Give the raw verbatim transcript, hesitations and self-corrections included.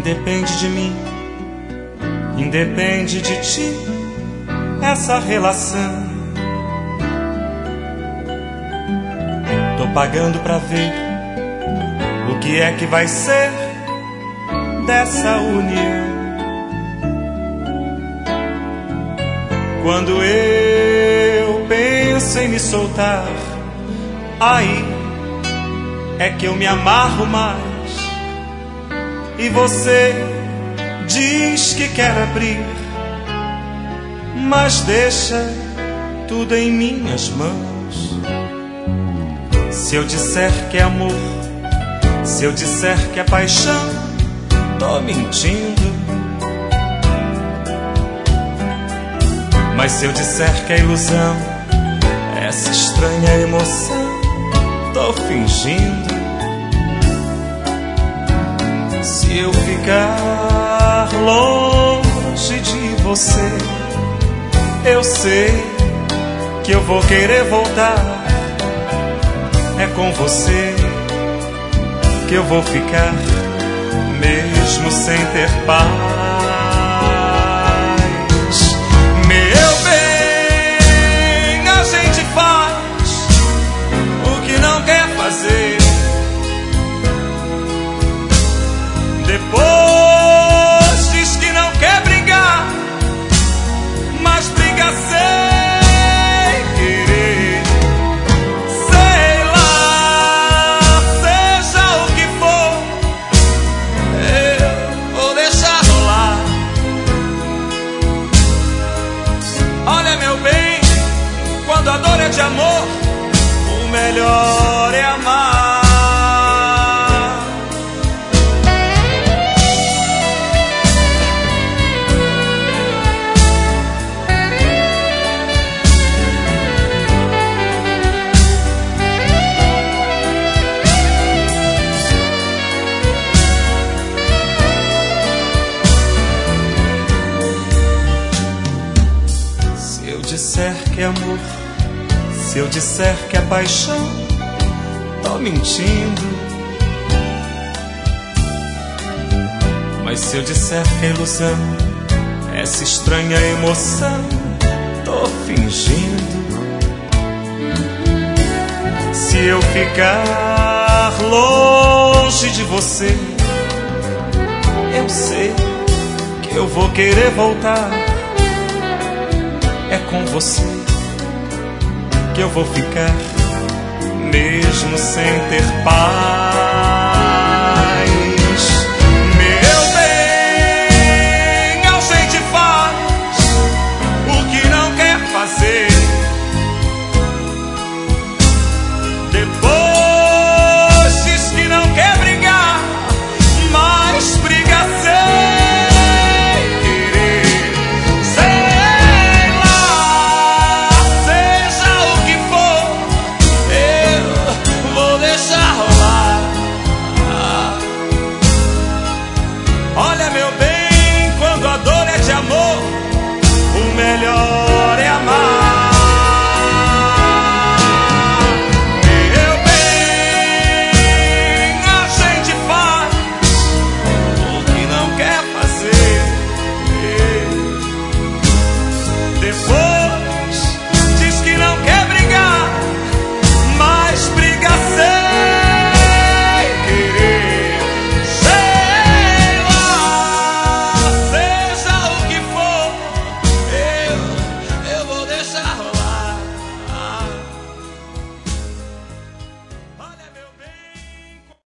Independe de mim, independe de ti, essa relação. Tô pagando pra ver o que é que vai ser dessa união. Quando eu penso em me soltar, aí é que eu me amarro mais. E você diz que quer abrir, mas deixa tudo em minhas mãos. Se eu disser que é amor, se eu disser que é paixão, tô mentindo. Mas se eu disser que é ilusão, essa estranha emoção, tô fingindo. Se eu ficar longe de você, eu sei que eu vou querer voltar. É com você que eu vou ficar, mesmo sem ter paz. Meu bem, a gente faz o que não quer fazer. Depois diz que não quer brigar, mas briga sem querer. Sei lá, seja o que for, eu vou deixar rolar. Olha, meu bem, quando a dor é de amor, o melhor é amar. Se eu disser que é amor, se eu disser que é paixão, tô mentindo. Mas se eu disser que é ilusão, essa estranha emoção, tô fingindo. Se eu ficar longe de você, eu sei que eu vou querer voltar. É com você que eu vou ficar, mesmo sem ter paz.